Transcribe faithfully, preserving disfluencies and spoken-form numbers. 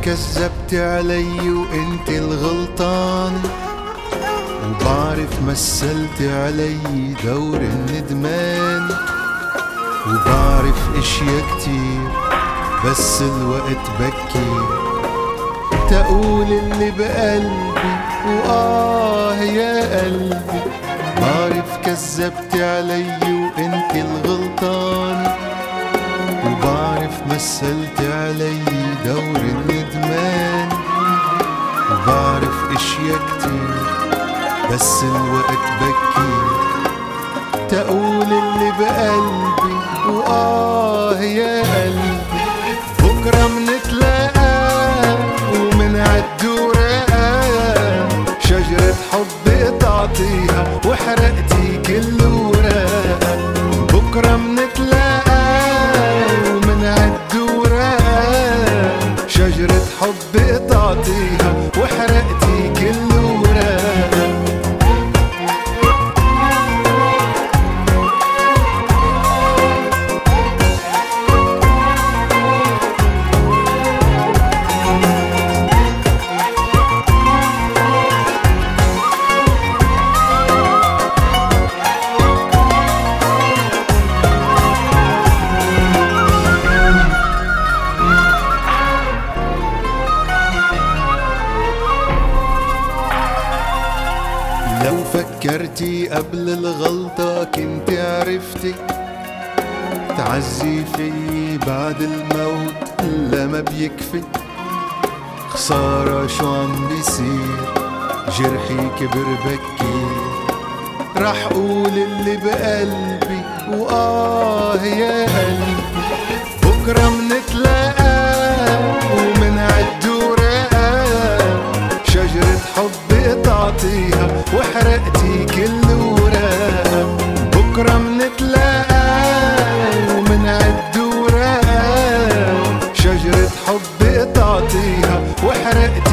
كذبت علي وانت الغلطان، وبعرف مثلت علي دور الندمان، وبعرف اشياء كتير بس الوقت بكي تقول اللي بقلبي وآه يا قلبي. بعرف كذبت علي وانت الغلطان، وبعرف مثلت علي دور الندمان، وبعرف اشياء كتير بس الوقت بكي تقول اللي بقلبي وآه يا قلبي. بكرة منتلاقى ومنعد وراقى، شجرة حب قطعتيها وحرقتي كل وراقة. بكرة منتلاقى ومنعد وراقى، شجرة حب قطعتيها وحرقتي كل وراقة. لو فكرتي قبل الغلطة كنت عرفتي تعزي في بعد الموت لما بيكفي. خسارة شو عم بيصير، جرحي كبر بكي، رح قول اللي بقلبي وآه يا قلبي. بكرة منتلاقى ومنعد وراقى، شجرة حب قطعتيها وحرقتي كل وراقة. بكرة منتلاقى ومنعد وراقى، شجرة حب قطعتيها وحرقتي